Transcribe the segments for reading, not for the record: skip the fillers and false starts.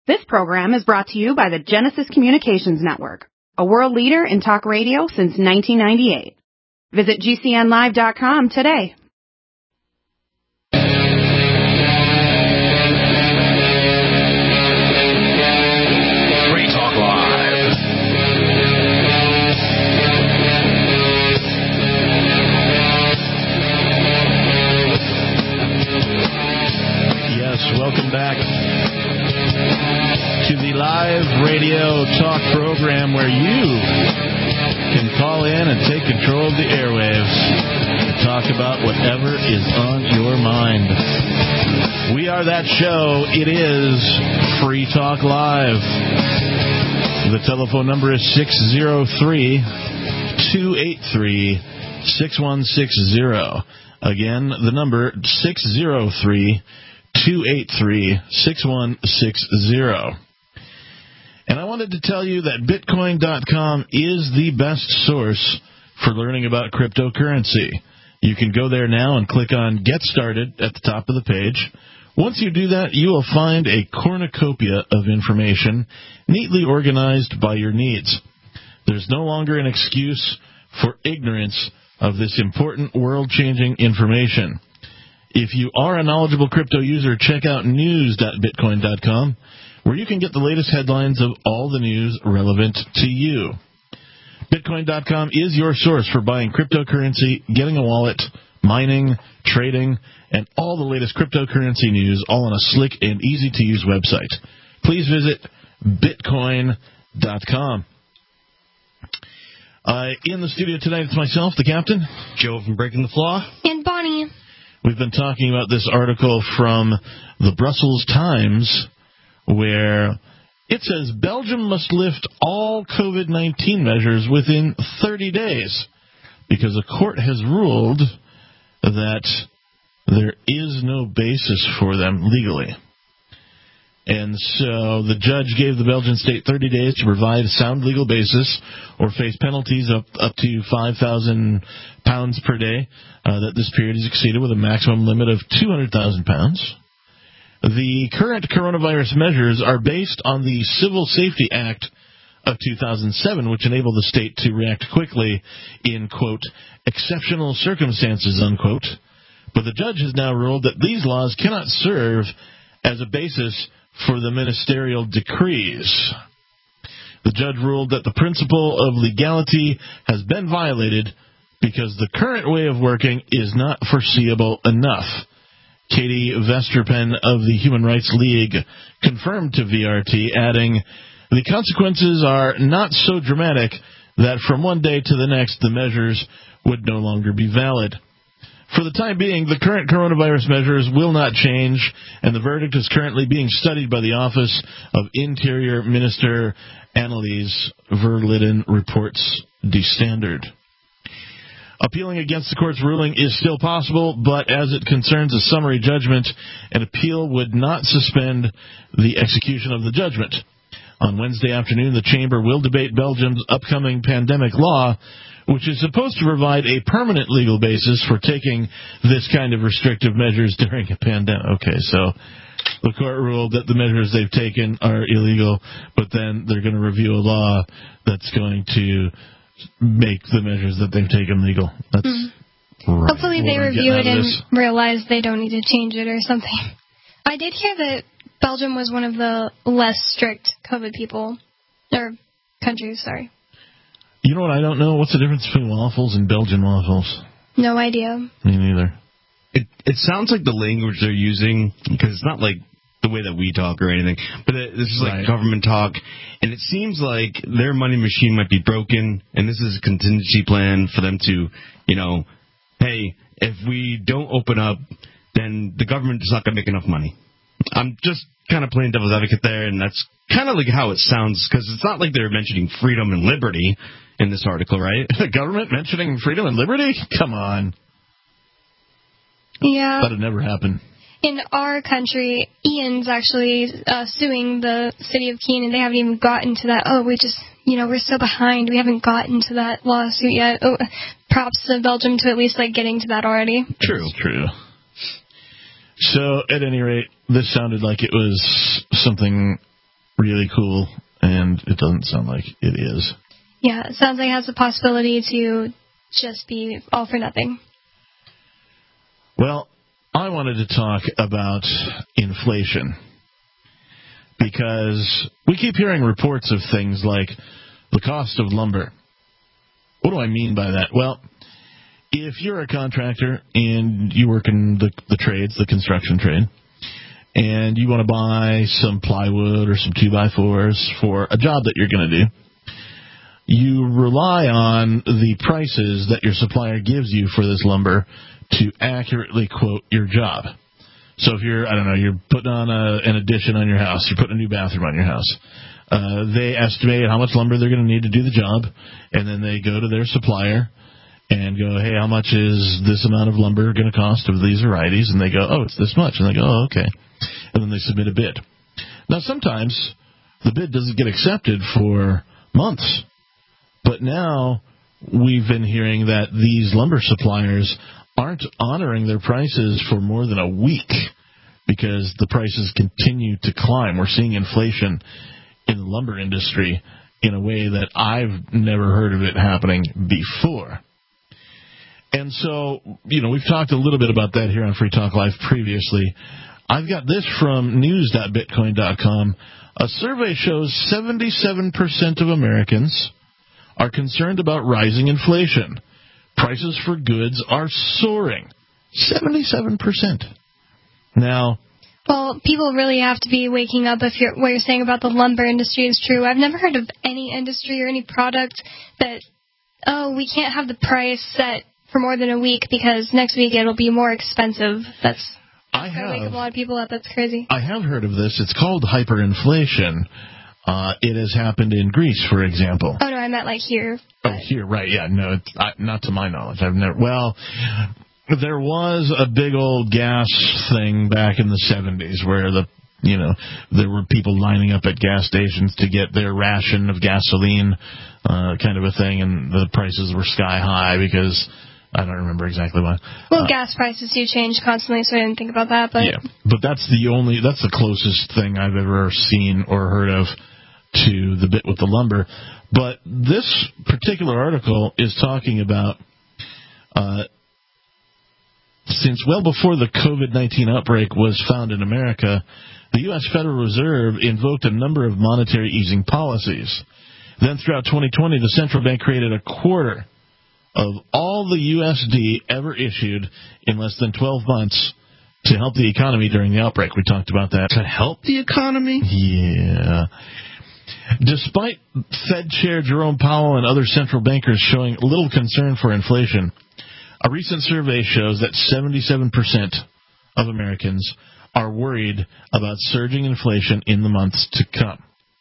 This program is brought to you by the Genesis Communications Network, a world leader in talk radio since 1998. Visit GCNlive.com today. Free Talk Live. Yes, welcome back to the live radio talk program where you can call in and take control of the airwaves and talk about whatever is on your mind. We are that show. It is Free Talk Live. The telephone number is 603-283-6160. Again, the number 603-283-6160. And I wanted to tell you that Bitcoin.com is the best source for learning about cryptocurrency. You can go there now and click on Get Started at the top of the page. Once you do that, you will find a cornucopia of information neatly organized by your needs. There's no longer an excuse for ignorance of this important world-changing information. If you are a knowledgeable crypto user, check out news.bitcoin.com, where you can get the latest headlines of all the news relevant to you. Bitcoin.com is your source for buying cryptocurrency, getting a wallet, mining, trading, and all the latest cryptocurrency news, all on a slick and easy-to-use website. Please visit Bitcoin.com. In the studio tonight, it's myself, the captain, Joe from Breaking the Flaw, and Bonnie. We've been talking about this article from the Brussels Times, where it says Belgium must lift all COVID-19 measures within 30 days because a court has ruled that there is no basis for them legally. And so the judge gave the Belgian state 30 days to provide a sound legal basis or face penalties up to £5,000 per day that this period is exceeded with a maximum limit of £200,000. The current coronavirus measures are based on the Civil Safety Act of 2007, which enabled the state to react quickly in, quote, exceptional circumstances, unquote. But the judge has now ruled that these laws cannot serve as a basis for the ministerial decrees. The judge ruled that the principle of legality has been violated because the current way of working is not foreseeable enough. Katie Vesterpen of the Human Rights League confirmed to VRT, adding, the consequences are not so dramatic that from one day to the next the measures would no longer be valid. For the time being, the current coronavirus measures will not change, and the verdict is currently being studied by the Office of Interior Minister Annelies Verliden, reports Die Standard. Appealing against the court's ruling is still possible, but as it concerns a summary judgment, an appeal would not suspend the execution of the judgment. On Wednesday afternoon, the Chamber will debate Belgium's upcoming pandemic law, which is supposed to provide a permanent legal basis for taking this kind of restrictive measures during a pandemic. Okay, so the court ruled that the measures they've taken are illegal, but then they're going to review a law that's going to make the measures that they've taken legal. That's right. Hopefully they review it and realize they don't need to change it or something. I did hear that Belgium was one of the less strict COVID countries, sorry. You know what I don't know? What's the difference between waffles and Belgian waffles? No idea. Me neither. It sounds like the language they're using, because it's not like the way that we talk or anything, but this is like government talk, and it seems like their money machine might be broken, and this is a contingency plan for them to, hey, if we don't open up, then the government is not going to make enough money. I'm just kind of playing devil's advocate there, and that's kind of like how it sounds, because it's not like they're mentioning freedom and liberty in this article, right? The government mentioning freedom and liberty? Come on. Yeah. That'd never happen. In our country, Ian's actually suing the city of Keene, and they haven't even gotten to that. Oh, we're so behind. We haven't gotten to that lawsuit yet. Oh, props to Belgium to at least getting to that already. True. So, at any rate, this sounded like it was something really cool, and it doesn't sound like it is. Yeah, it sounds like it has the possibility to just be all for nothing. Well, I wanted to talk about inflation because we keep hearing reports of things like the cost of lumber. What do I mean by that? Well, if you're a contractor and you work in the trades, the construction trade, and you want to buy some plywood or some 2x4s for a job that you're going to do, you rely on the prices that your supplier gives you for this lumber to accurately quote your job. So if you're putting on an addition on your house, you're putting a new bathroom on your house, they estimate how much lumber they're going to need to do the job, and then they go to their supplier and go, hey, how much is this amount of lumber going to cost of these varieties? And they go, oh, it's this much. And they go, oh, okay. And then they submit a bid. Now, sometimes the bid doesn't get accepted for months. But now we've been hearing that these lumber suppliers aren't honoring their prices for more than a week because the prices continue to climb. We're seeing inflation in the lumber industry in a way that I've never heard of it happening before. And so, we've talked a little bit about that here on Free Talk Live previously. I've got this from news.bitcoin.com. A survey shows 77% of Americans are concerned about rising inflation. Prices for goods are soaring. 77%. Now, well, people really have to be waking up if what you're saying about the lumber industry is true. I've never heard of any industry or any product that, we can't have the price set for more than a week because next week it'll be more expensive. That's going to wake up a lot of people up. That's crazy. I have heard of this. It's called hyperinflation. It has happened in Greece, for example. Oh, no, I meant like here. Oh, here, right, yeah. No, not to my knowledge. I've never... Well, there was a big old gas thing back in the 70s where there were people lining up at gas stations to get their ration of gasoline, kind of a thing, and the prices were sky high because... I don't remember exactly why. Well, gas prices do change constantly, so I didn't think about that. But yeah, but that's the closest thing I've ever seen or heard of to the bit with the lumber. But this particular article is talking about since well before the COVID-19 outbreak was found in America, the U.S. Federal Reserve invoked a number of monetary easing policies. Then throughout 2020, the central bank created a quarter of all the USD ever issued in less than 12 months to help the economy during the outbreak. We talked about that. To help the economy? Yeah. Despite Fed Chair Jerome Powell and other central bankers showing little concern for inflation, a recent survey shows that 77% of Americans are worried about surging inflation in the months to come.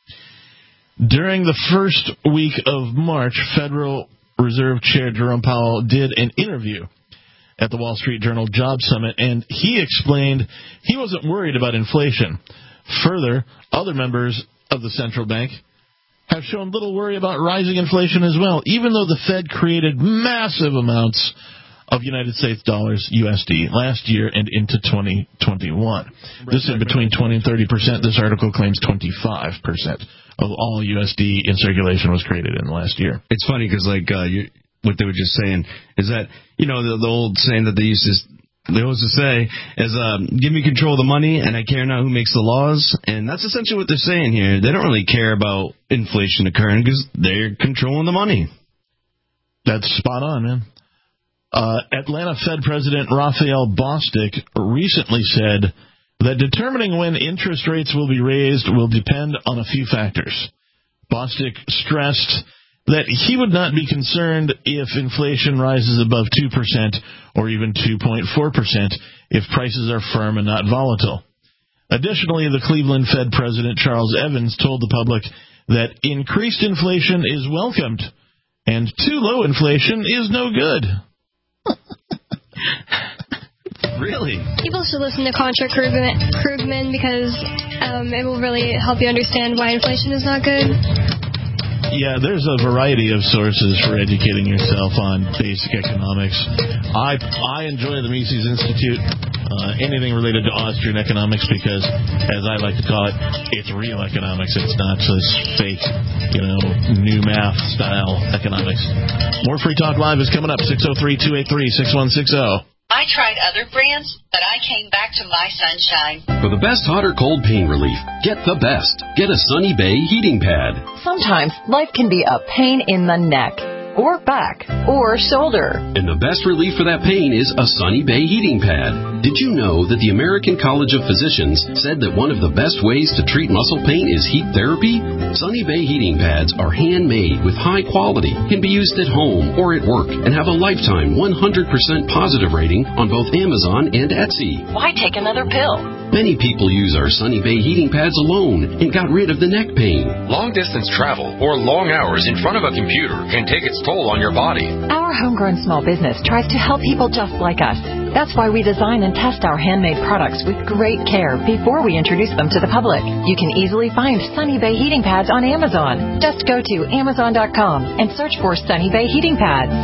During the first week of March, Federal Reserve Chair Jerome Powell did an interview at the Wall Street Journal Job Summit, and he explained he wasn't worried about inflation. Further, other members of the central bank have shown little worry about rising inflation as well, even though the Fed created massive amounts of United States dollars, USD, last year and into 2021. This is between 20 and 30%. This article claims 25% of all USD in circulation was created in the last year. It's funny because, what they were just saying is that, the old saying that they always say is, give me control of the money and I care not who makes the laws. And that's essentially what they're saying here. They don't really care about inflation occurring because they're controlling the money. That's spot on, man. Atlanta Fed President Raphael Bostic recently said that determining when interest rates will be raised will depend on a few factors. Bostic stressed that he would not be concerned if inflation rises above 2% or even 2.4% if prices are firm and not volatile. Additionally, the Cleveland Fed President Charles Evans told the public that increased inflation is welcomed and too low inflation is no good. Really? People should listen to Contra Krugman because it will really help you understand why inflation is not good. Yeah, there's a variety of sources for educating yourself on basic economics. I enjoy the Mises Institute. anything related to Austrian economics because, as I like to call it, it's real economics. It's not just fake, new math style economics. More Free Talk Live is coming up, 603-283-6160. I tried other brands, but I came back to My Sunshine. For the best hot or cold pain relief, get the best. Get a Sunny Bay heating pad. Sometimes life can be a pain in the neck, or back, or shoulder. And the best relief for that pain is a Sunny Bay heating pad. Did you know that the American College of Physicians said that one of the best ways to treat muscle pain is heat therapy? Sunny Bay heating pads are handmade with high quality, can be used at home or at work, and have a lifetime 100% positive rating on both Amazon and Etsy. Why take another pill? Many people use our Sunny Bay heating pads alone and got rid of the neck pain. Long-distance travel or long hours in front of a computer can take its toll on your body. Our homegrown small business tries to help people just like us. That's why we design and test our handmade products with great care before we introduce them to the public. You can easily find Sunny Bay heating pads on Amazon. Just go to Amazon.com and search for Sunny Bay heating pads.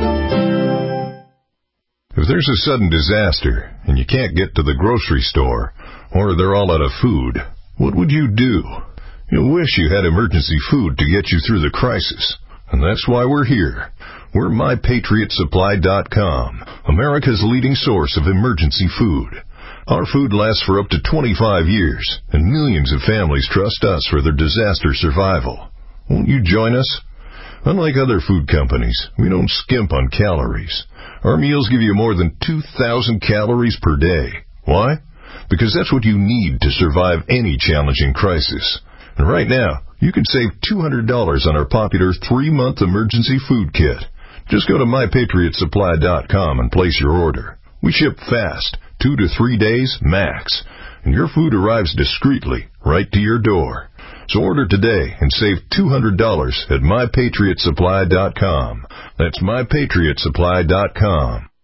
If there's a sudden disaster and you can't get to the grocery store, or they're all out of food, what would you do? You'll wish you had emergency food to get you through the crisis. And that's why we're here. We're MyPatriotSupply.com, America's leading source of emergency food. Our food lasts for up to 25 years, and millions of families trust us for their disaster survival. Won't you join us? Unlike other food companies, we don't skimp on calories. Our meals give you more than 2,000 calories per day. Why? Because that's what you need to survive any challenging crisis. And right now, you can save $200 on our popular 3-month emergency food kit. Just go to MyPatriotSupply.com and place your order. We ship fast, 2 to 3 days max, and your food arrives discreetly right to your door. So order today and save $200 at MyPatriotSupply.com. That's MyPatriotSupply.com.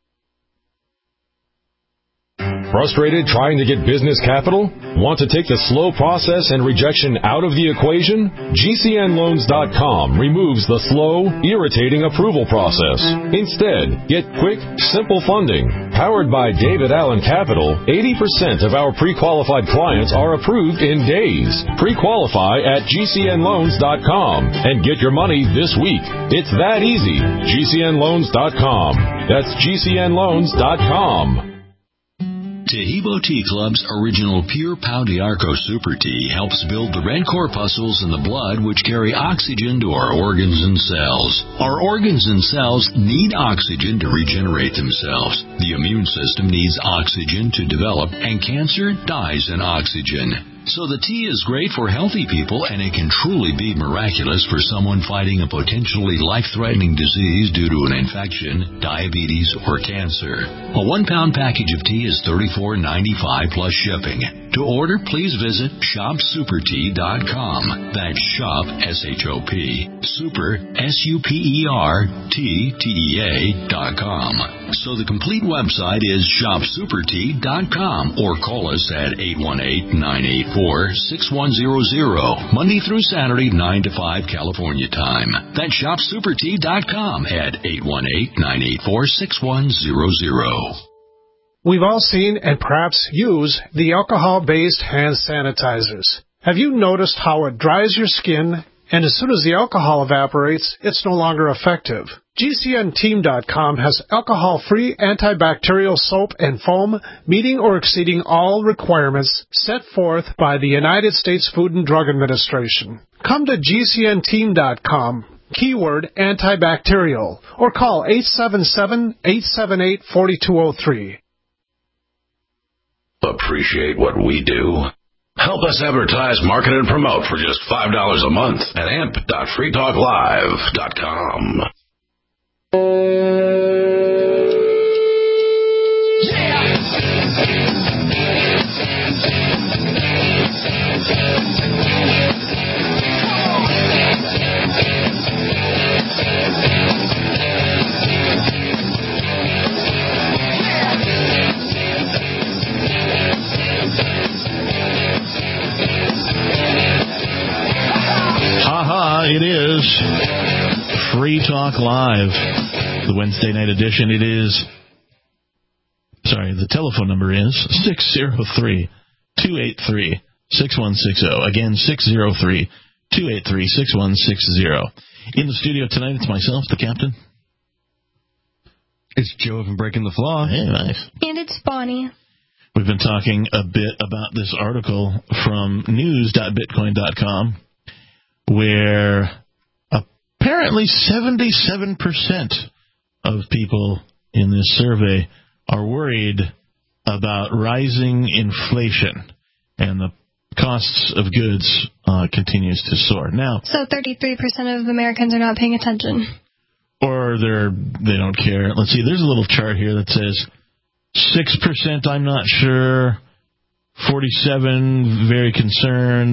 Frustrated trying to get business capital? Want to take the slow process and rejection out of the equation? GCNLoans.com removes the slow, irritating approval process. Instead, get quick, simple funding. Powered by David Allen Capital, 80% of our pre-qualified clients are approved in days. Pre-qualify at GCNLoans.com and get your money this week. It's that easy. GCNLoans.com. That's GCNLoans.com. Tahibo Tea Club's original Pure Pau d'Arco Super Tea helps build the red corpuscles in the blood which carry oxygen to our organs and cells. Our organs and cells need oxygen to regenerate themselves. The immune system needs oxygen to develop, and cancer dies in oxygen. So the tea is great for healthy people, and it can truly be miraculous for someone fighting a potentially life-threatening disease due to an infection, diabetes, or cancer. A 1-pound package of tea is $34.95 plus shipping. To order, please visit ShopSuperTea.com. That's shop, S-H-O-P, super, SUPERTEA.com. So the complete website is ShopSuperTea.com, or call us at 818-984-6100, Monday through Saturday, 9 to 5 California time. That's ShopSuperTea.com at 818-984-6100. We've all seen and perhaps use the alcohol-based hand sanitizers. Have you noticed how it dries your skin, and as soon as the alcohol evaporates, it's no longer effective? GCNteam.com has alcohol-free antibacterial soap and foam meeting or exceeding all requirements set forth by the United States Food and Drug Administration. Come to GCNteam.com, keyword antibacterial, or call 877-878-4203. Appreciate what we do? Help us advertise, market, and promote for just $5 a month at amp.freetalklive.com. It is Free Talk Live, the Wednesday night edition. It is Sorry, the telephone number is 603-283-6160. Again, 603-283-6160. In the studio tonight, it's myself, the captain. It's Joe from Breaking the Flaw. Hey, nice. And it's Bonnie. We've been talking a bit about this article from news.bitcoin.com where apparently 77% of people in this survey are worried about rising inflation, and the costs of goods continues to soar. Now, so 33% of Americans are not paying attention. Or they don't care. Let's see, there's a little chart here that says 6% I'm not sure, 47% very concerned,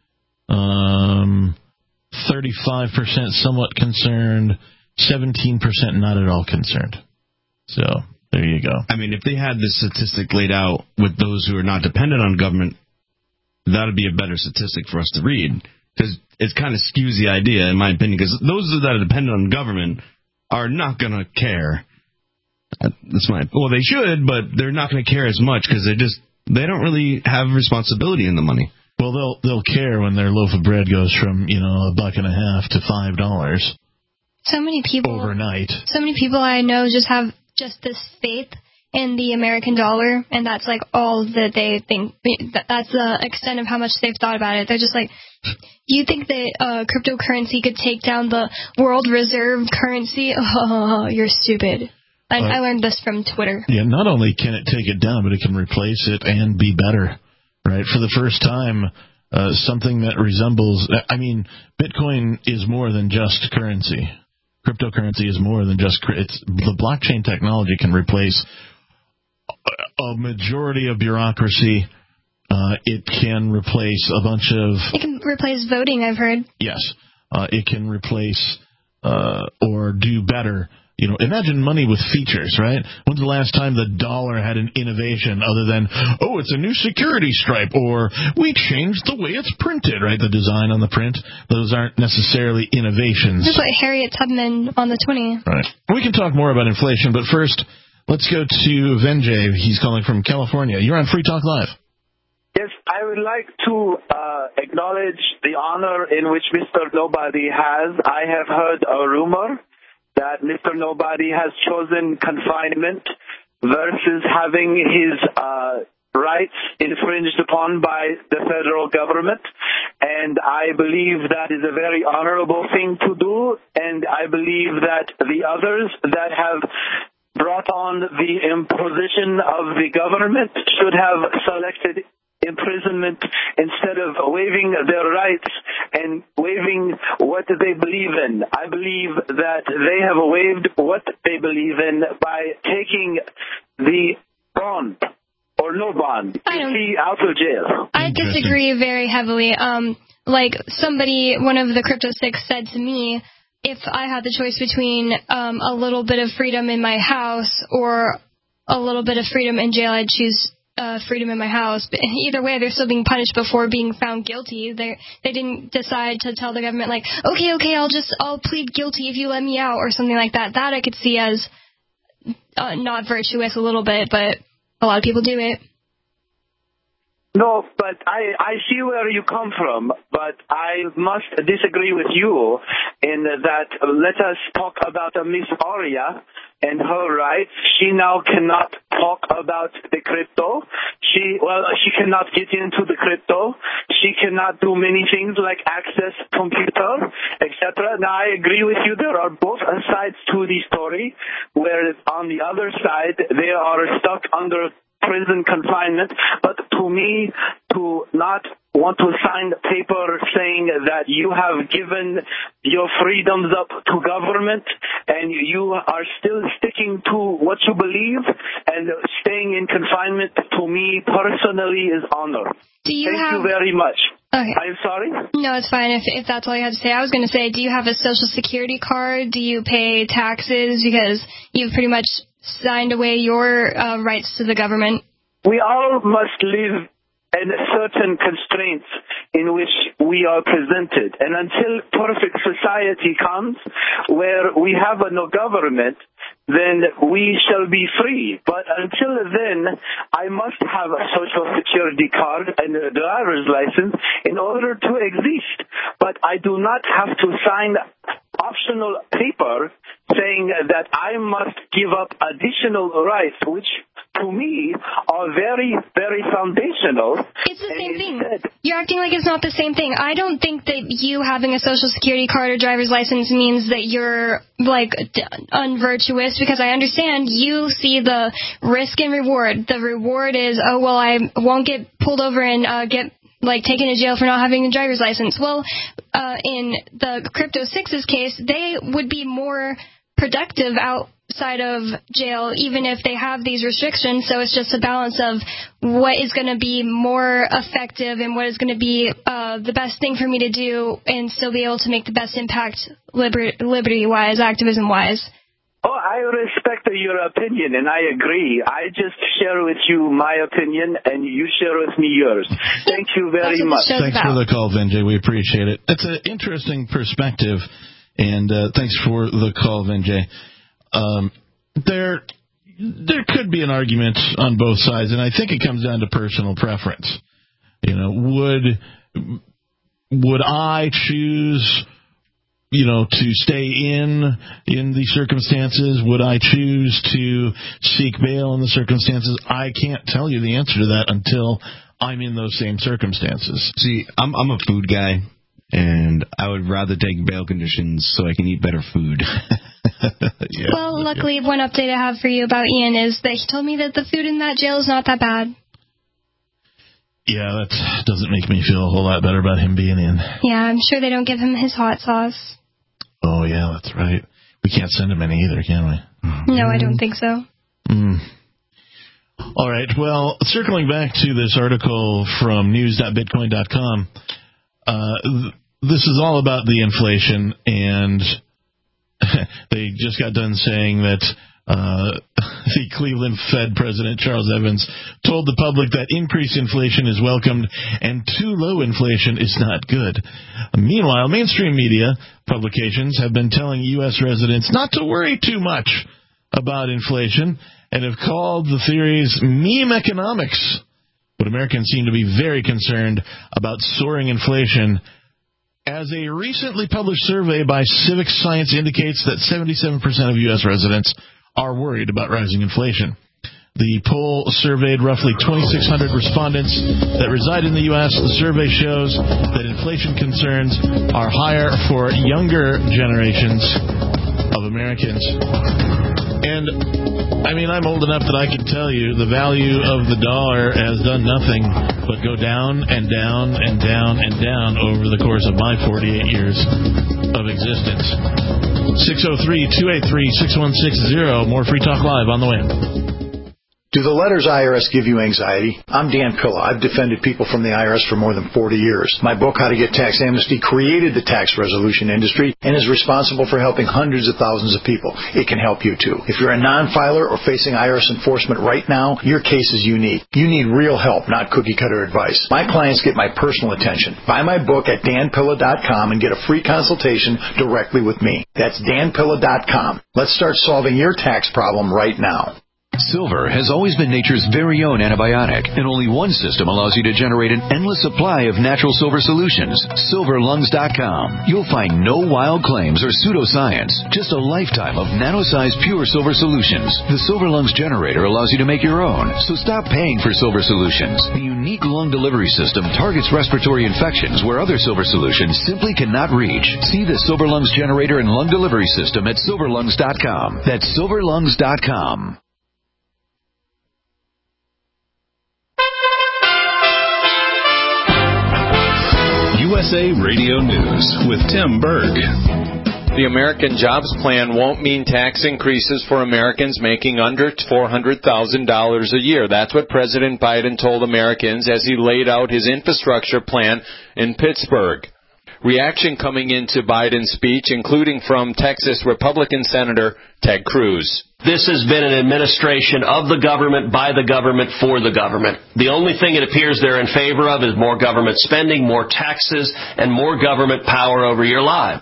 35% somewhat concerned, 17% not at all concerned. So there you go. I mean, if they had this statistic laid out with those who are not dependent on government, that would be a better statistic for us to read. Because it kind of skews the idea, in my opinion, because those that are dependent on government are not going to care. Well, they should, but they're not going to care as much because they don't really have responsibility in the money. Well, they'll care when their loaf of bread goes from $1.50 to $5. So many people overnight. So many people I know just have just this faith in the American dollar, and that's like all that they think. That's the extent of how much they've thought about it. They're just like, you think that cryptocurrency could take down the world reserve currency? Oh, you're stupid. I learned this from Twitter. Yeah, not only can it take it down, but it can replace it and be better. Right? For the first time, something that resembles... I mean, Bitcoin is more than just currency. Cryptocurrency is more than just... the blockchain technology can replace a majority of bureaucracy. It can replace a bunch of... It can replace voting, I've heard. Yes. It can replace or do better. Imagine money with features, right? When's the last time the dollar had an innovation other than, it's a new security stripe, or we changed the way it's printed, right? The design on the print. Those aren't necessarily innovations. Just like Harriet Tubman on the 20. Right. We can talk more about inflation, but first, let's go to Venjay. He's calling from California. You're on Free Talk Live. Yes, I would like to acknowledge the honor in which Mr. Nobody has. I have heard a rumor that Mr. Nobody has chosen confinement versus having his rights infringed upon by the federal government. And I believe that is a very honorable thing to do. And I believe that the others that have brought on the imposition of the government should have selected imprisonment instead of waiving their rights and waiving what they believe in. I believe that they have waived what they believe in by taking the bond or no bond. Out of jail. I disagree very heavily. Like one of the Crypto Six said to me, if I had the choice between a little bit of freedom in my house or a little bit of freedom in jail, I'd choose freedom in my house. But either way, they're still being punished before being found guilty. They didn't decide to tell the government, like, okay, I'll plead guilty if you let me out, or something like that. That I could see as not virtuous a little bit, but a lot of people do it. No, but I see where you come from, but I must disagree with you in that let us talk about Miss Aurea and her rights. She now cannot talk about the crypto. She cannot get into the crypto. She cannot do many things like access computer, etc. Now, I agree with you. There are both sides to the story, where on the other side, they are stuck under prison confinement. But to me, to not want to sign a paper saying that you have given your freedoms up to government and you are still sticking to what you believe and staying in confinement, to me personally, is honor. Thank you very much. Okay. I'm sorry? No, it's fine if that's all you had to say. I was going to say, do you have a Social Security card? Do you pay taxes? Because you've pretty much signed away your rights to the government. We all must live in certain constraints in which we are presented. And until perfect society comes where we have no government, then we shall be free. But until then, I must have a Social Security card and a driver's license in order to exist. But I do not have to sign optional paper saying that I must give up additional rights, which to me are very, very foundational. It's the same thing. You're acting like it's not the same thing. I don't think that you having a Social Security card or driver's license means that you're, like, unvirtuous, because I understand you see the risk and reward. The reward is, oh, well, I won't get pulled over and get taken to jail for not having a driver's license. Well, in the Crypto Six's case, they would be more productive outside of jail, even if they have these restrictions. So it's just a balance of what is going to be more effective and what is going to be the best thing for me to do and still be able to make the best impact liberty-wise, activism-wise. Oh, I respect your opinion, and I agree. I just share with you my opinion, and you share with me yours. Thank you very much. Thanks for the call, Vijay. We appreciate it. It's an interesting perspective, and thanks for the call, Vijay. There could be an argument on both sides, and I think it comes down to personal preference. You know, would I choose, to stay in the circumstances? Would I choose to seek bail in the circumstances? I can't tell you the answer to that until I'm in those same circumstances. See, I'm a food guy, and I would rather take bail conditions so I can eat better food. Yeah, well, luckily, one update I have for you about Ian is that he told me that the food in that jail is not that bad. Yeah, that doesn't make me feel a whole lot better about him being in. Yeah, I'm sure they don't give him his hot sauce. Oh, yeah, that's right. We can't send him any either, can we? No, I don't think so. All right, well, circling back to this article from news.bitcoin.com, this is all about the inflation, and they just got done saying that the Cleveland Fed President Charles Evans told the public that increased inflation is welcomed and too low inflation is not good. Meanwhile, mainstream media publications have been telling U.S. residents not to worry too much about inflation and have called the theories meme economics. But Americans seem to be very concerned about soaring inflation, as a recently published survey by Civic Science indicates that 77% of U.S. residents are worried about rising inflation. The poll surveyed roughly 2,600 respondents that reside in the U.S. The survey shows that inflation concerns are higher for younger generations of Americans. And, I'm old enough that I can tell you the value of the dollar has done nothing but go down and down and down and down over the course of my 48 years of existence. 603-283-6160. More Free Talk Live on the way. Do the letters IRS give you anxiety? I'm Dan Pilla. I've defended people from the IRS for more than 40 years. My book, How to Get Tax Amnesty, created the tax resolution industry and is responsible for helping hundreds of thousands of people. It can help you, too. If you're a non-filer or facing IRS enforcement right now, your case is unique. You need real help, not cookie-cutter advice. My clients get my personal attention. Buy my book at danpilla.com and get a free consultation directly with me. That's danpilla.com. Let's start solving your tax problem right now. Silver has always been nature's very own antibiotic, and only one system allows you to generate an endless supply of natural silver solutions. SilverLungs.com. You'll find no wild claims or pseudoscience, just a lifetime of nano-sized pure silver solutions. The Silver Lungs generator allows you to make your own, so stop paying for silver solutions. The unique lung delivery system targets respiratory infections where other silver solutions simply cannot reach. See the Silver Lungs generator and lung delivery system at SilverLungs.com. That's SilverLungs.com. USA Radio News with Tim Berg. The American Jobs Plan won't mean tax increases for Americans making under $400,000 a year. That's what President Biden told Americans as he laid out his infrastructure plan in Pittsburgh. Reaction coming into Biden's speech, including from Texas Republican Senator Ted Cruz. This has been an administration of the government, by the government, for the government. The only thing it appears they're in favor of is more government spending, more taxes, and more government power over your life.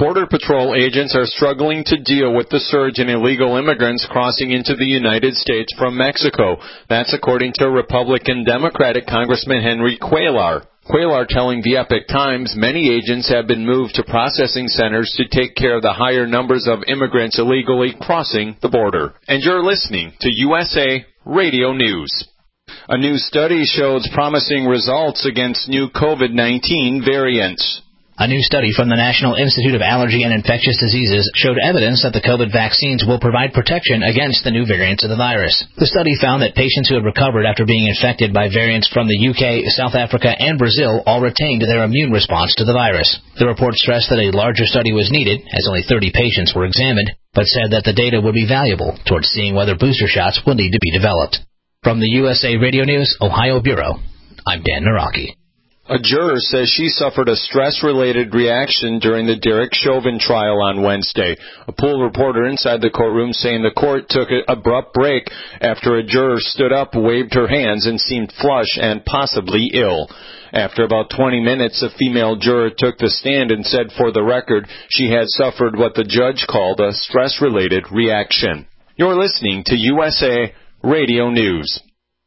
Border Patrol agents are struggling to deal with the surge in illegal immigrants crossing into the United States from Mexico. That's according to Republican Democratic Congressman Henry Cuellar. Cuellar telling the Epoch Times many agents have been moved to processing centers to take care of the higher numbers of immigrants illegally crossing the border. And you're listening to USA Radio News. A new study shows promising results against new COVID-19 variants. A new study from the National Institute of Allergy and Infectious Diseases showed evidence that the COVID vaccines will provide protection against the new variants of the virus. The study found that patients who had recovered after being infected by variants from the UK, South Africa, and Brazil all retained their immune response to the virus. The report stressed that a larger study was needed, as only 30 patients were examined, but said that the data would be valuable towards seeing whether booster shots will need to be developed. From the USA Radio News, Ohio Bureau, I'm Dan Naraki. A juror says she suffered a stress-related reaction during the Derek Chauvin trial on Wednesday. A pool reporter inside the courtroom saying the court took an abrupt break after a juror stood up, waved her hands, and seemed flush and possibly ill. After about 20 minutes, a female juror took the stand and said for the record she had suffered what the judge called a stress-related reaction. You're listening to USA Radio News.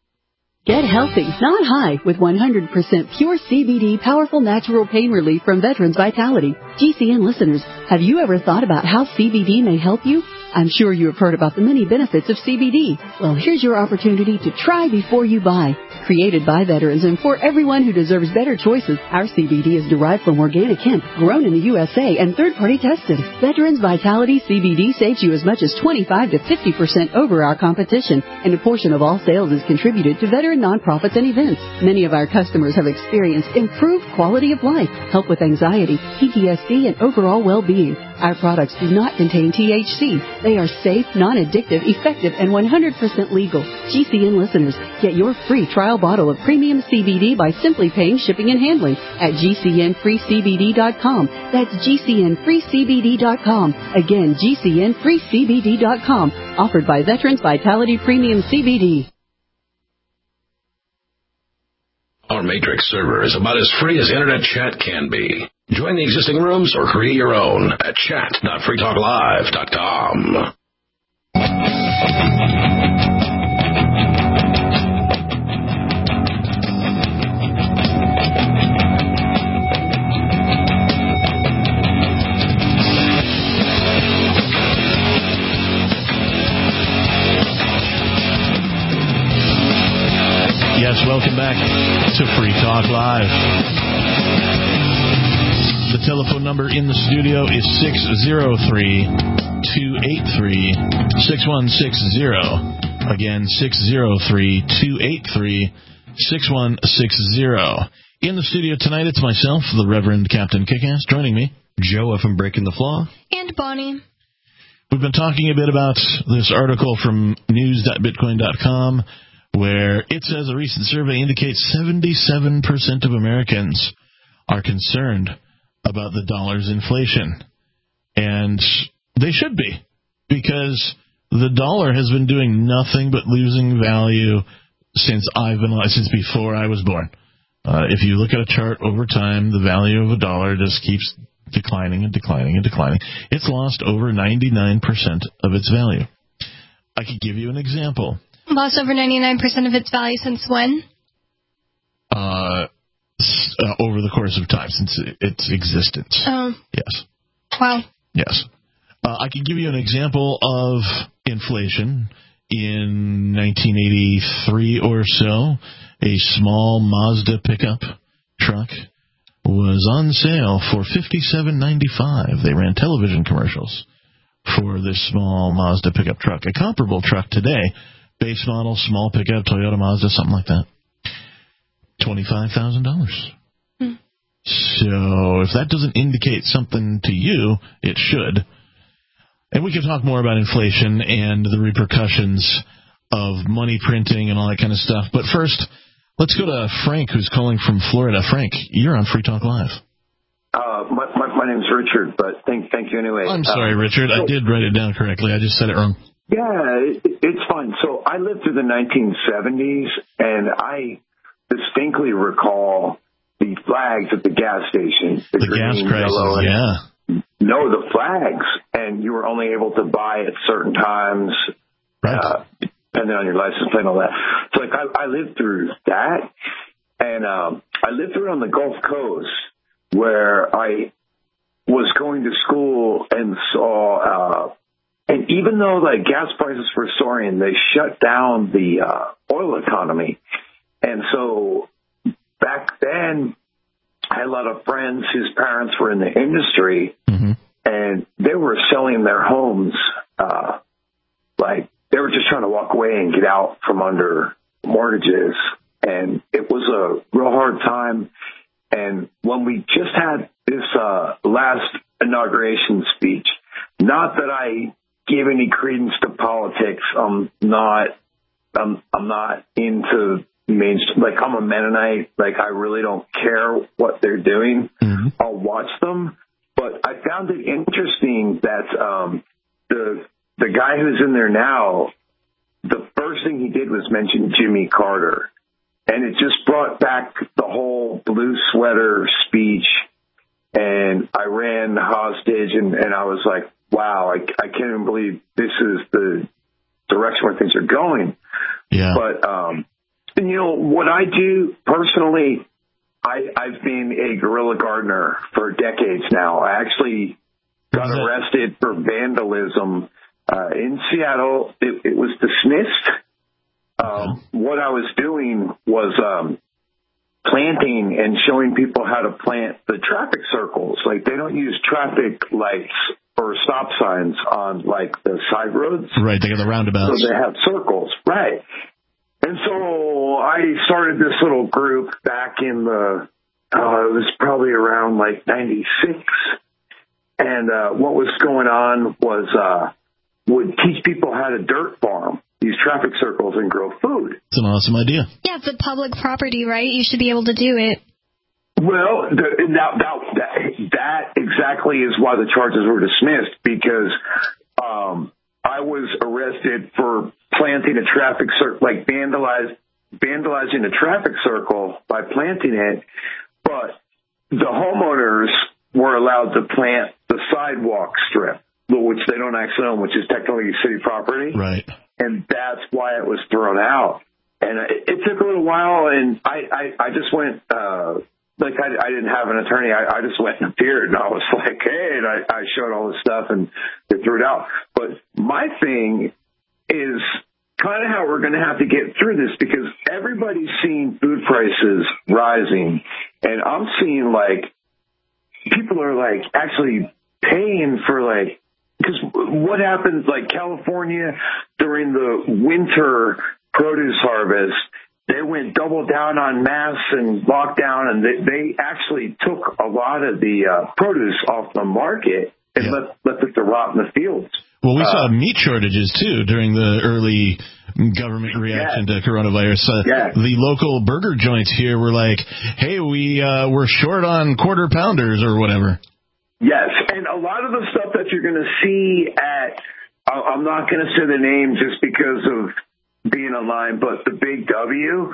Get healthy, not high, with 100% pure CBD powerful natural pain relief from Veterans Vitality. GCN listeners, have you ever thought about how CBD may help you? I'm sure you have heard about the many benefits of CBD. Well, here's your opportunity to try before you buy. Created by veterans and for everyone who deserves better choices, our CBD is derived from organic hemp, grown in the USA and third-party tested. Veterans Vitality CBD saves you as much as 25 to 50% over our competition, and a portion of all sales is contributed to veteran nonprofits and events. Many of our customers have experienced improved quality of life, help with anxiety, PTSD, and overall well-being. Our products do not contain THC. They are safe, non-addictive, effective, and 100% legal. GCN listeners, get your free trial bottle of premium CBD by simply paying shipping and handling at GCNFreeCBD.com. That's GCNFreeCBD.com. Again, GCNFreeCBD.com. Offered by Veterans Vitality Premium CBD. Our Matrix server is about as free as internet chat can be. Join the existing rooms or create your own at chat.freetalklive.com. Yes, welcome back to Free Talk Live. The telephone number in the studio is 603-283-6160. Again, 603-283-6160. In the studio tonight, it's myself, the Reverend Captain Kickass. Joining me, Joe from Breaking the Flaw. And Bonnie. We've been talking a bit about this article from news.bitcoin.com, where it says a recent survey indicates 77% of Americans are concerned about the dollar's inflation. And they should be, because the dollar has been doing nothing but losing value since before I was born. If you look at a chart over time, the value of a dollar just keeps declining and declining and declining. It's lost over 99% of its value. I could give you an example. Lost over 99% of its value since when? Over the course of time, since its existence. Yes. Wow. Yes. I can give you an example of inflation. In 1983 or so, a small Mazda pickup truck was on sale for $57.95. They ran television commercials for this small Mazda pickup truck. A comparable truck today, base model, small pickup, Toyota Mazda, something like that, $25,000. So if that doesn't indicate something to you, it should. And we can talk more about inflation and the repercussions of money printing and all that kind of stuff. But first, let's go to Frank, who's calling from Florida. Frank, you're on Free Talk Live. My name's Richard, but thank you anyway. I'm sorry, Richard. I did write it down correctly. I just said it wrong. Yeah, it's fine. So I lived through the 1970s, and I distinctly recall the flags at the gas station. The gas prices, know the flags, and you were only able to buy at certain times, depending on your license plate and all that. So, like, I lived through that, and I lived through it on the Gulf Coast, where I was going to school and saw, and even though, like, gas prices were soaring, they shut down the oil economy. And so back then, I had a lot of friends whose parents were in the industry, and they were selling their homes, like they were just trying to walk away and get out from under mortgages. And it was a real hard time. And when we just had this last inauguration speech, not that I give any credence to politics, I'm not into mainstream. Like, I'm a Mennonite. Like, I really don't care what they're doing. I'll watch them. But I found it interesting that the guy who's in there now, the first thing he did was mention Jimmy Carter. And it just brought back the whole blue sweater speech and Iran hostage. And I was like, wow, I can't even believe this is the direction where things are going. Yeah. But, and, you know, what I do personally, I've been a guerrilla gardener for decades now. I actually got arrested for vandalism in Seattle. It was dismissed. What I was doing was planting and showing people how to plant the traffic circles. Like, they don't use traffic lights or stop signs on, like, the side roads. Right, they got the roundabouts. So they have circles, right. And so I started this little group back in it was probably around, like, 96. And what was going on was would teach people how to dirt farm, use traffic circles, and grow food. It's an awesome idea. Yeah, it's a public property, right? You should be able to do it. Well, that exactly is why the charges were dismissed, because I was arrested for planting a traffic circle, like vandalizing a traffic circle by planting it, but the homeowners were allowed to plant the sidewalk strip, which they don't actually own, which is technically city property. Right. And that's why it was thrown out. And it took a little while, and I just went, like, I didn't have an attorney. I just went and appeared, and I was like, hey, and I showed all this stuff, and they threw it out. But my thing is kind of how we're going to have to get through this, because everybody's seeing food prices rising, and I'm seeing, like, people are, like, actually paying for, like, because what happens, like, California during the winter produce harvest, they went double down on masks and lockdown, and they actually took a lot of the produce off the market and left it to rot in the fields. Well, we saw meat shortages, too, during the early government reaction to coronavirus. The local burger joints here were like, hey, we're short on quarter pounders or whatever. Yes, and a lot of the stuff that you're going to see at, I'm not going to say the name just because of being online, but the Big W,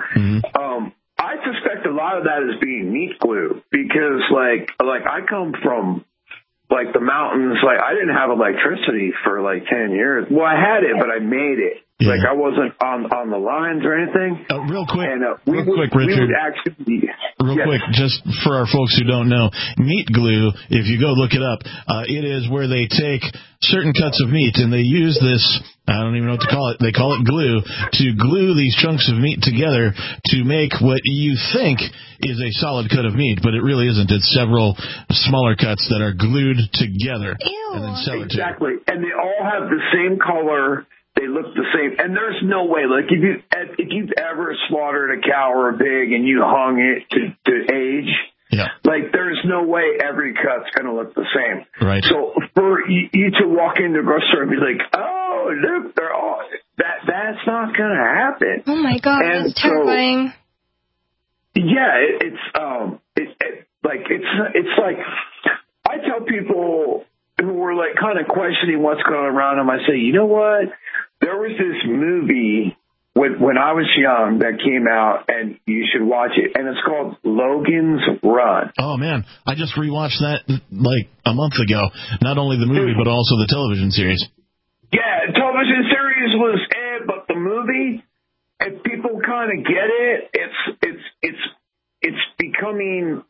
I suspect a lot of that is being meat glue, because like I come from, like, the mountains. Like, I didn't have electricity for like 10 years. Well, I had it, but I made it. Yeah. Like, I wasn't on the lines or anything. Real quick, and, Richard. Real quick, just for our folks who don't know, meat glue, if you go look it up, it is where they take certain cuts of meat and they use this, I don't even know what to call it, they call it glue, to glue these chunks of meat together to make what you think is a solid cut of meat, but it really isn't. It's several smaller cuts that are glued together. Ew. And then sell it to you. Exactly. And they all have the same color. They look the same. And there's no way, like, if you've ever slaughtered a cow or a pig and you hung it to age, like, there's no way every cut's going to look the same. Right. So for you to walk into a grocery store and be like, oh, look, they're all, that's not going to happen. Oh my God, that's terrifying. It's like, I tell people who were, like, kind of questioning what's going around them, I say, you know what? There was this movie when I was young that came out, and you should watch it, and it's called Logan's Run. Oh, man. I just rewatched that like a month ago. Not only the movie, but also the television series. Yeah, television series was but the movie, if people kind of get it, it's becoming.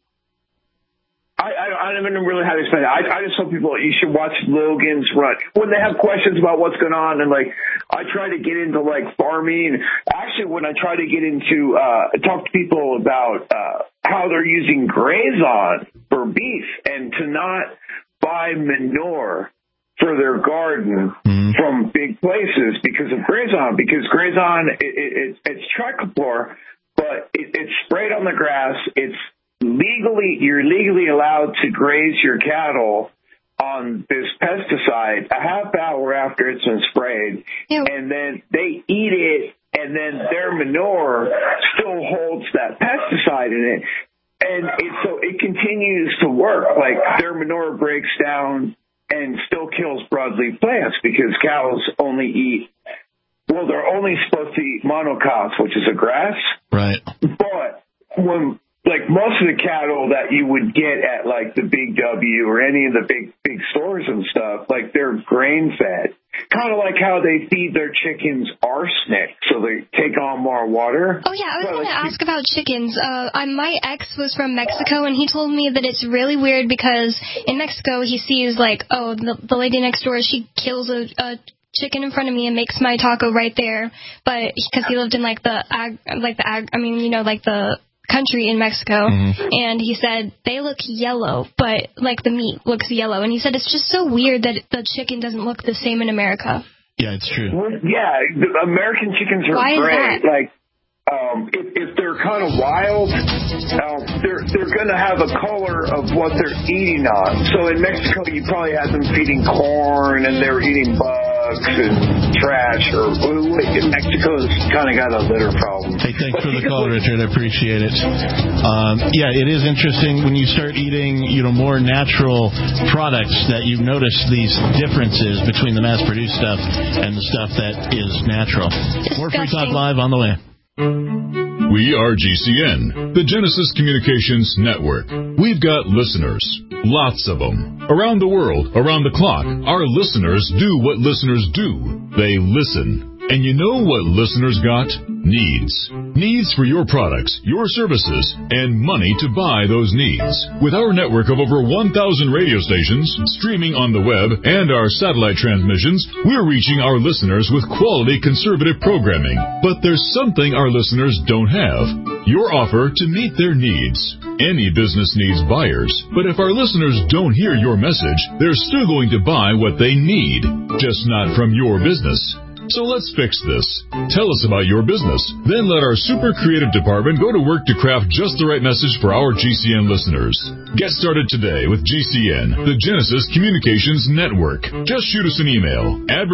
I don't even really how to explain it. I just tell people you should watch Logan's Run when they have questions about what's going on, and like I try to get into like farming. Actually, when I try to get into talk to people about how they're using Grazon for beef and to not buy manure for their garden from big places because of Grazon. Because Grazon, it's trichlor, but it's sprayed on the grass. You're legally allowed to graze your cattle on this pesticide a half hour after it's been sprayed, and then they eat it, and then their manure still holds that pesticide in it, and so it continues to work. Like their manure breaks down and still kills broadleaf plants because cows only eat. Well, they're only supposed to eat monocots, which is a grass. Right. But like most of the cattle that you would get at like the Big W or any of the big stores and stuff, like they're grain fed. Kind of like how they feed their chickens arsenic so they take on more water. Oh yeah, I was going to ask about chickens. My ex was from Mexico, and he told me that it's really weird because in Mexico he sees like, oh, the lady next door, she kills a chicken in front of me and makes my taco right there. But because he lived in like the country in Mexico, and he said they look yellow, but like the meat looks yellow, and he said it's just so weird that the chicken doesn't look the same in America. Yeah, it's true. Well, yeah, the American chickens are Why great. Is that? Like if they're kind of wild, they're going to have a color of what they're eating on. So in Mexico, you probably had them feeding corn, and they were eating bugs and trash. Or in Mexico's kind of got a litter problem. Hey, thanks for the call, Richard. I appreciate it. Yeah, it is interesting when you start eating, more natural products that you notice these differences between the mass-produced stuff and the stuff that is natural. More Free Talk Live on the way. We are GCN, the Genesis Communications Network. We've got listeners, lots of them, around the world, around the clock. Our listeners do what listeners do. They listen. And you know what listeners got? Needs. Needs for your products, your services, and money to buy those needs. With our network of over 1,000 radio stations, streaming on the web, and our satellite transmissions, we're reaching our listeners with quality conservative programming. But there's something our listeners don't have. Your offer to meet their needs. Any business needs buyers, but if our listeners don't hear your message, they're still going to buy what they need, just not from your business. So let's fix this. Tell us about your business. Then let our super creative department go to work to craft just the right message for our GCN listeners. Get started today with GCN, the Genesis Communications Network. Just shoot us an email.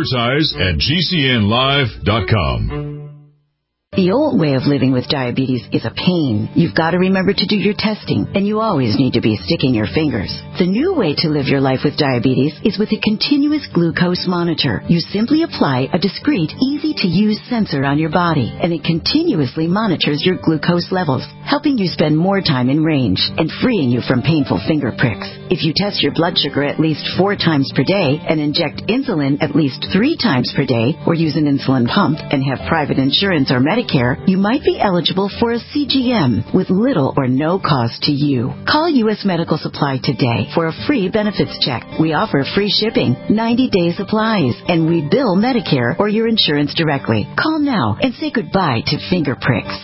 advertise@gcnlive.com. The old way of living with diabetes is a pain. You've got to remember to do your testing, and you always need to be sticking your fingers. The new way to live your life with diabetes is with a continuous glucose monitor. You simply apply a discreet, easy-to-use sensor on your body, and it continuously monitors your glucose levels, helping you spend more time in range and freeing you from painful finger pricks. If you test your blood sugar at least 4 times per day and inject insulin at least 3 times per day, or use an insulin pump and have private insurance or Medicare, you might be eligible for a CGM with little or no cost to you. Call U.S. Medical Supply today for a free benefits check. We offer free shipping, 90-day supplies, and we bill Medicare or your insurance directly. Call now and say goodbye to finger pricks.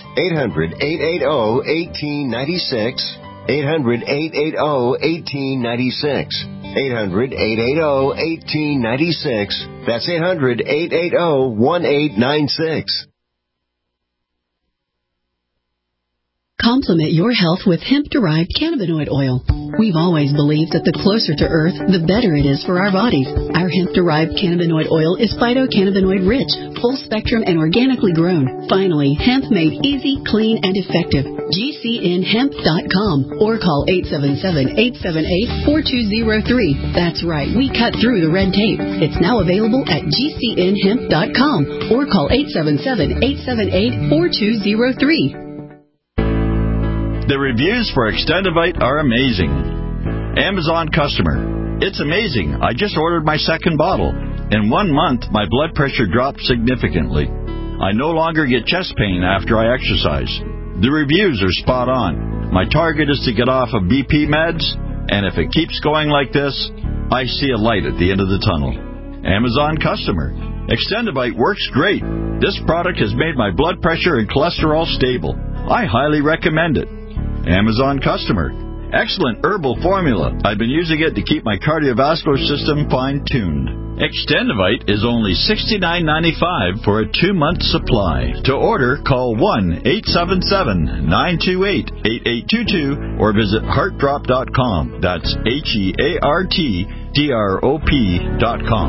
800-880-1896. 800-880-1896. 800-880-1896. That's 800-880-1896. Complement your health with hemp-derived cannabinoid oil. We've always believed that the closer to Earth, the better it is for our bodies. Our hemp-derived cannabinoid oil is phytocannabinoid-rich, full-spectrum, and organically grown. Finally, hemp made easy, clean, and effective. GCNhemp.com or call 877-878-4203. That's right, we cut through the red tape. It's now available at GCNhemp.com or call 877-878-4203. The reviews for Extendivite are amazing. Amazon customer. It's amazing. I just ordered my second bottle. In 1 month, my blood pressure dropped significantly. I no longer get chest pain after I exercise. The reviews are spot on. My target is to get off of BP meds, and if it keeps going like this, I see a light at the end of the tunnel. Amazon customer. Extendivite works great. This product has made my blood pressure and cholesterol stable. I highly recommend it. Amazon customer. Excellent herbal formula. I've been using it to keep my cardiovascular system fine-tuned. Extendivite is only $69.95 for a 2-month supply. To order, call 1-877-928-8822 or visit heartdrop.com. That's HEARTDROP.com.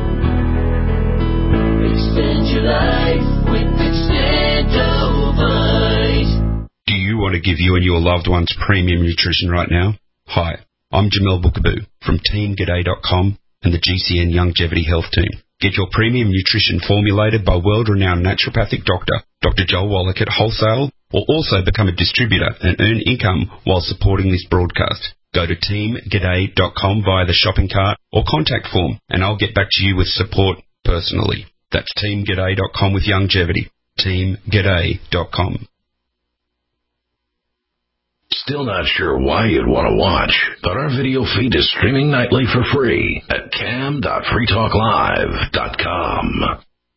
Extend your life with Extendivite. Do you want to give you and your loved ones premium nutrition right now? Hi, I'm Jamel Bookaboo from TeamGaday.com and the GCN Longevity Health Team. Get your premium nutrition formulated by world-renowned naturopathic doctor, Dr. Joel Wallach at Wholesale, or also become a distributor and earn income while supporting this broadcast. Go to TeamGaday.com via the shopping cart or contact form, and I'll get back to you with support personally. That's TeamGaday.com with longevity. TeamGaday.com. Still not sure why you'd want to watch, but our video feed is streaming nightly for free at cam.freetalklive.com.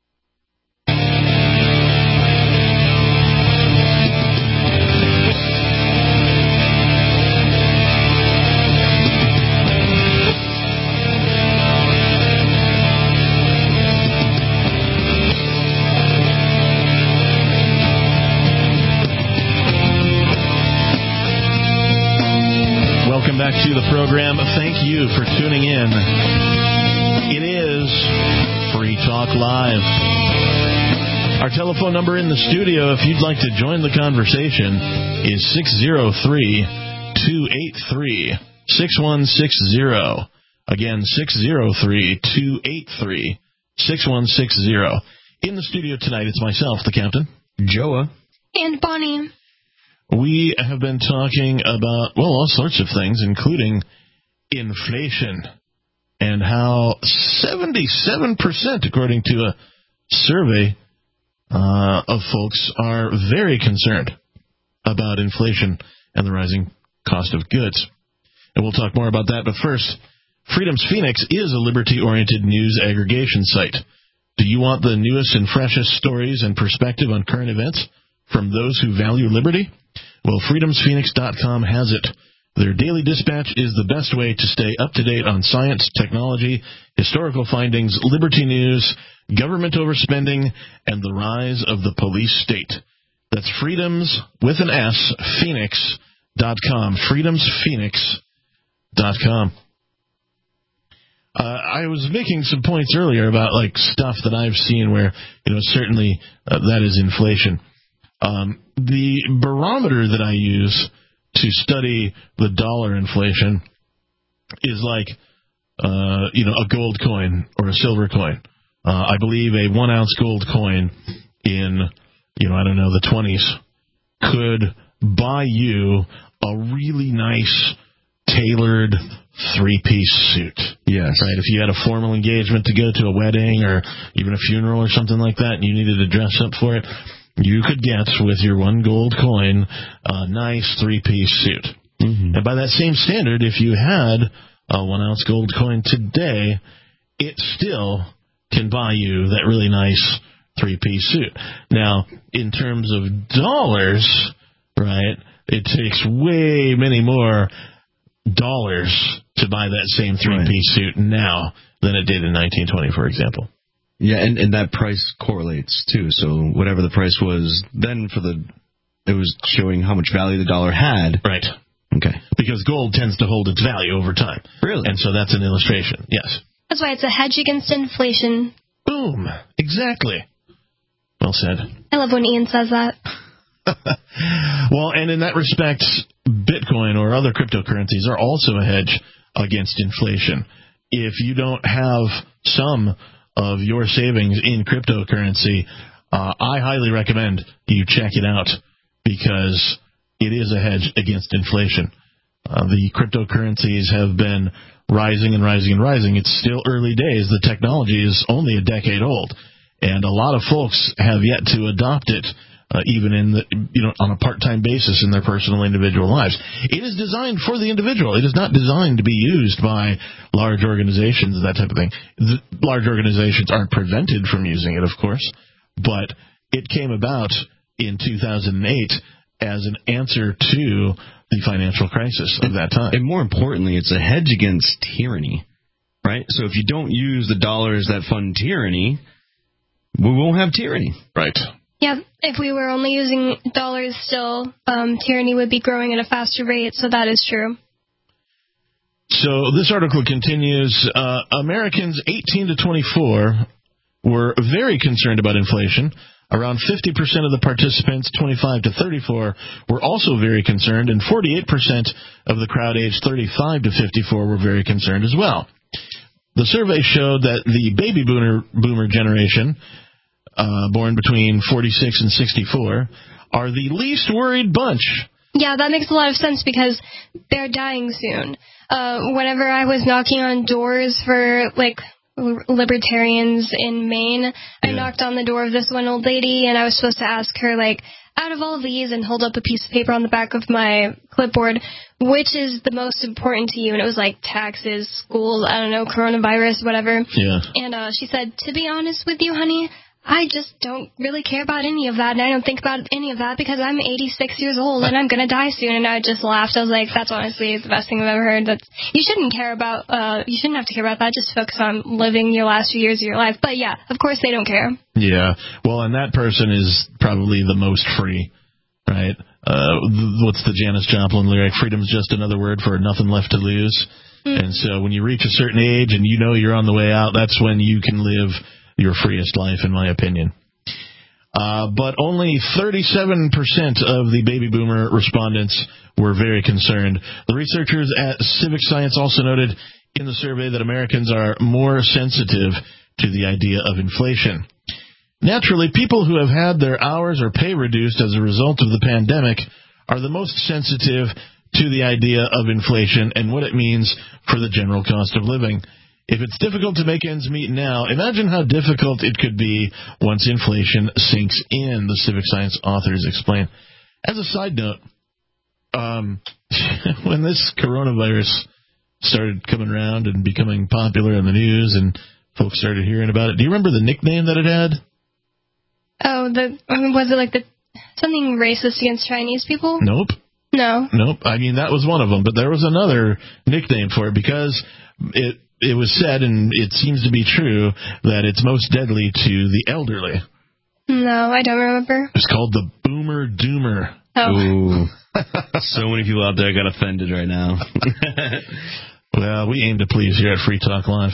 Welcome back to the program. Thank you for tuning in. It is Free Talk Live. Our telephone number in the studio, if you'd like to join the conversation, is 603-283-6160. Again, 603-283-6160. In the studio tonight, it's myself, the Captain. Joa. And Bonnie. We have been talking about, well, all sorts of things, including inflation and how 77%, according to a survey of folks, are very concerned about inflation and the rising cost of goods. And we'll talk more about that. But first, Freedom's Phoenix is a liberty-oriented news aggregation site. Do you want the newest and freshest stories and perspective on current events from those who value liberty? Well, freedomsphoenix.com has it. Their daily dispatch is the best way to stay up to date on science, technology, historical findings, liberty news, government overspending, and the rise of the police state. That's freedoms, with an S, phoenix.com. freedomsphoenix.com. I was making some points earlier about like stuff that I've seen where, certainly that is inflation. The barometer that I use to study the dollar inflation is like, a gold coin or a silver coin. I believe a 1 ounce gold coin in, the 20s could buy you a really nice tailored 3-piece suit. Yes. Right. If you had a formal engagement to go to a wedding or even a funeral or something like that and you needed to dress up for it, you could get, with your 1 gold coin, a nice 3-piece suit. Mm-hmm. And by that same standard, if you had a 1 ounce gold coin today, it still can buy you that really nice 3-piece suit. Now, in terms of dollars, right, it takes way many more dollars to buy that same 3-piece suit now than it did in 1920, for example. Yeah, and that price correlates, too. So whatever the price was then for the it was showing how much value the dollar had. Right. Okay. Because gold tends to hold its value over time. Really? And so that's an illustration. Yes. That's why it's a hedge against inflation. Boom. Exactly. Well said. I love when Ian says that. Well, and in that respect, Bitcoin or other cryptocurrencies are also a hedge against inflation. If you don't have some of your savings in cryptocurrency, I highly recommend you check it out because it is a hedge against inflation. The cryptocurrencies have been rising and rising and rising. It's still early days. The technology is only a decade old, and a lot of folks have yet to adopt it, even in the, on a part-time basis in their personal individual lives. It is designed for the individual. It is not designed to be used by large organizations, that type of thing. Large organizations aren't prevented from using it, of course, but it came about in 2008 as an answer to the financial crisis of that time. And more importantly, it's a hedge against tyranny, right? So if you don't use the dollars that fund tyranny, we won't have tyranny. Right. Yeah, if we were only using dollars still, tyranny would be growing at a faster rate, so that is true. So this article continues, Americans 18 to 24 were very concerned about inflation. Around 50% of the participants, 25 to 34, were also very concerned, and 48% of the crowd aged 35 to 54 were very concerned as well. The survey showed that the baby boomer generation, born between 46 and 64, are the least worried bunch. Yeah, that makes a lot of sense because they're dying soon. Whenever I was knocking on doors for, libertarians in Maine, I knocked on the door of this one old lady, and I was supposed to ask her, out of all these, and hold up a piece of paper on the back of my clipboard, which is the most important to you? And it was taxes, schools, I don't know, coronavirus, whatever. Yeah. And she said, to be honest with you, honey, I just don't really care about any of that, and I don't think about any of that because I'm 86 years old and I'm going to die soon. And I just laughed. I was like, that's honestly the best thing I've ever heard. You shouldn't have to care about that. Just focus on living your last few years of your life. But yeah, of course they don't care. Yeah. Well, and that person is probably the most free, right? What's the Janis Joplin lyric? Freedom's just another word for nothing left to lose. And so when you reach a certain age and you know you're on the way out, that's when you can live your freest life, in my opinion. But only 37% of the baby boomer respondents were very concerned. The researchers at Civic Science also noted in the survey that Americans are more sensitive to the idea of inflation. Naturally, people who have had their hours or pay reduced as a result of the pandemic are the most sensitive to the idea of inflation and what it means for the general cost of living. If it's difficult to make ends meet now, imagine how difficult it could be once inflation sinks in, the Civic Science authors explain. As a side note, when this coronavirus started coming around and becoming popular in the news and folks started hearing about it, do you remember the nickname that it had? Oh, was it something racist against Chinese people? Nope. No. Nope. I mean, that was one of them, but there was another nickname for it because it was said, and it seems to be true, that it's most deadly to the elderly. No, I don't remember. It's called the Boomer Doomer. Oh. Ooh. So many people out there got offended right now. Well, we aim to please here at Free Talk Live.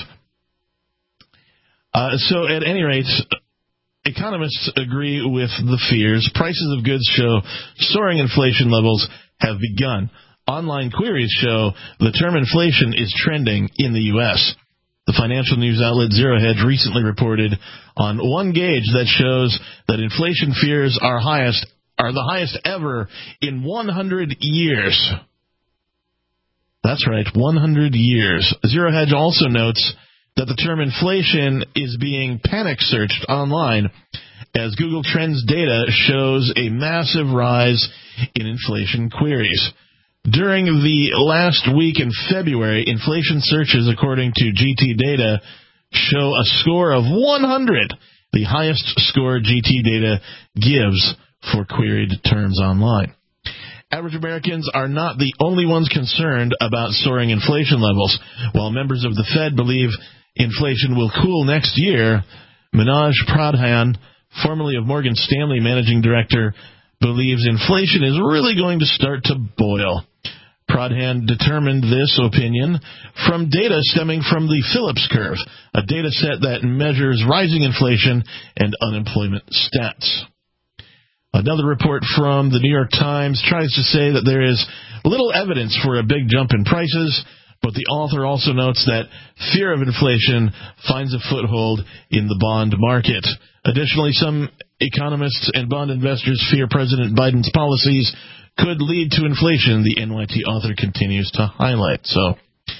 So at any rate, economists agree with the fears. Prices of goods show soaring inflation levels have begun. Online queries show the term inflation is trending in the U.S. The financial news outlet Zero Hedge recently reported on one gauge that shows that inflation fears are the highest ever in 100 years. That's right, 100 years. Zero Hedge also notes that the term inflation is being panic searched online as Google Trends data shows a massive rise in inflation queries. During the last week in February, inflation searches, according to GT Data, show a score of 100, the highest score GT Data gives for queried terms online. Average Americans are not the only ones concerned about soaring inflation levels. While members of the Fed believe inflation will cool next year, Manoj Pradhan, formerly of Morgan Stanley managing director, believes inflation is really going to start to boil. Pradhan determined this opinion from data stemming from the Phillips curve, a data set that measures rising inflation and unemployment stats. Another report from the New York Times tries to say that there is little evidence for a big jump in prices, but the author also notes that fear of inflation finds a foothold in the bond market. Additionally, some economists and bond investors fear President Biden's policies could lead to inflation, the NYT author continues to highlight. So,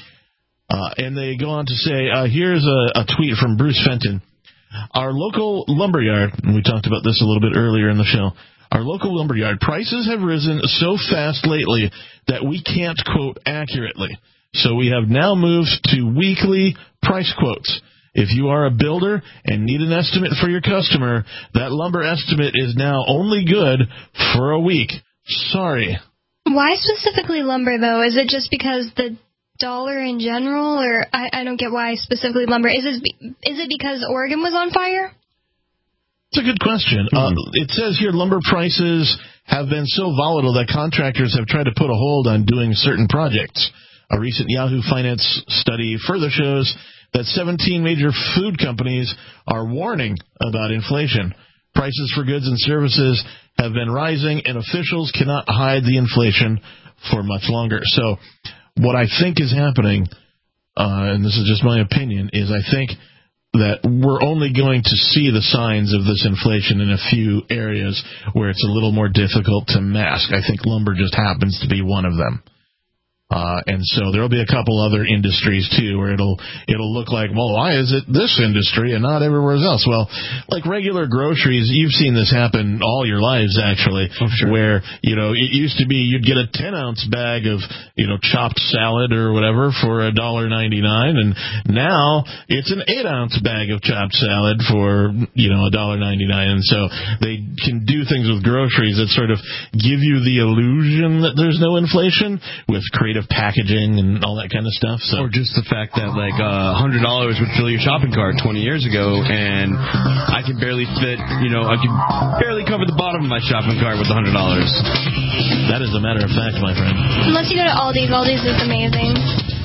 and they go on to say, here's a tweet from Bruce Fenton. Our local lumberyard, and we talked about this a little bit earlier in the show, our local lumberyard prices have risen so fast lately that we can't quote accurately. So we have now moved to weekly price quotes. If you are a builder and need an estimate for your customer, that lumber estimate is now only good for a week. Sorry. Why specifically lumber, though? Is it just because the dollar in general, or I don't get why specifically lumber? Is it because Oregon was on fire? It's a good question. It says here lumber prices have been so volatile that contractors have tried to put a hold on doing certain projects. A recent Yahoo Finance study further shows that 17 major food companies are warning about inflation. Prices for goods and services have been rising, and officials cannot hide the inflation for much longer. So what I think is happening, and this is just my opinion, is I think that we're only going to see the signs of this inflation in a few areas where it's a little more difficult to mask. I think lumber just happens to be one of them. And so there'll be a couple other industries, too, where it'll look like, well, why is it this industry and not everywhere else? Well, like regular groceries, you've seen this happen all your lives, actually, where, it used to be you'd get a 10-ounce bag of, chopped salad or whatever for $1.99, and now it's an 8-ounce bag of chopped salad for, $1.99. And so they can do things with groceries that sort of give you the illusion that there's no inflation with creative packaging and all that kind of stuff. So. Or just the fact that $100 would fill your shopping cart 20 years ago, and I can barely fit, I can barely cover the bottom of my shopping cart with $100. That is a matter of fact, my friend. Unless you go to Aldi's. Aldi's is amazing.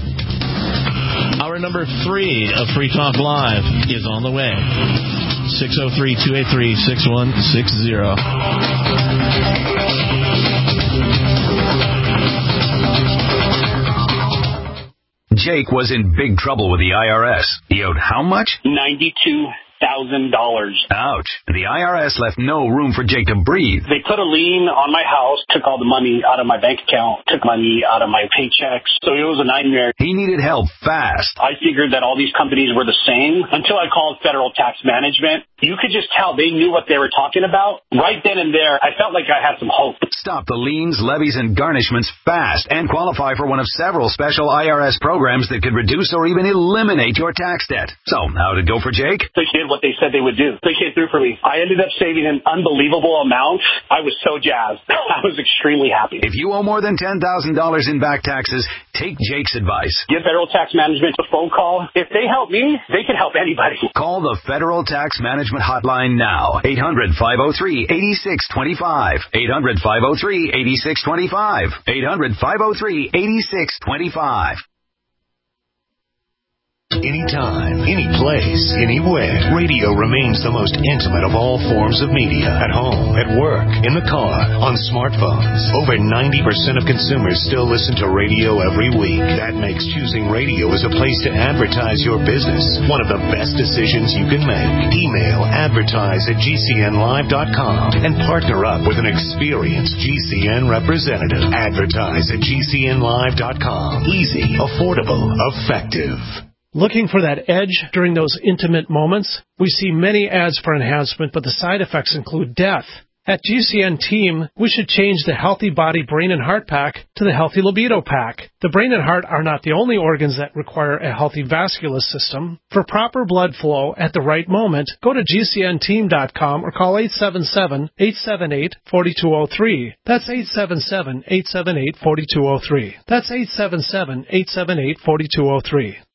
Hour number 3 of Free Talk Live is on the way. 603-283-6160. Jake was in big trouble with the IRS. He owed how much? $92,000. Ouch. The IRS left no room for Jake to breathe. They put a lien on my house, took all the money out of my bank account, took money out of my paychecks. So it was a nightmare. He needed help fast. I figured that all these companies were the same until I called Federal Tax Management. You could just tell they knew what they were talking about. Right then and there, I felt like I had some hope. Stop the liens, levies, and garnishments fast and qualify for one of several special IRS programs that could reduce or even eliminate your tax debt. So, how did it go for Jake? They did what they said they would do. They came through for me. I ended up saving an unbelievable amount. I was so jazzed. I was extremely happy. If you owe more than $10,000 in back taxes, take Jake's advice. Give Federal Tax Management a phone call. If they help me, they can help anybody. Call the Federal Tax Management Hotline now. 800-503-8625. 800-503-8625. 800-503-8625. Anytime, any place, anywhere. Radio remains the most intimate of all forms of media. At home, at work, in the car, on smartphones. Over 90% of consumers still listen to radio every week. That makes choosing radio as a place to advertise your business one of the best decisions you can make. Email advertise@gcnlive.com and partner up with an experienced GCN representative. Advertise@gcnlive.com. Easy, affordable, effective. Looking for that edge during those intimate moments? We see many ads for enhancement, but the side effects include death. At GCN Team, we should change the Healthy Body Brain and Heart Pack to the Healthy Libido Pack. The brain and heart are not the only organs that require a healthy vascular system. For proper blood flow at the right moment, go to GCNteam.com or call 877-878-4203. That's 877-878-4203. That's 877-878-4203.